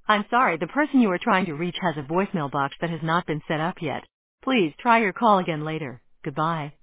I'm sorry, the person you are trying to reach has a voicemail box that has not been set up yet. Please try your call again later. Goodbye.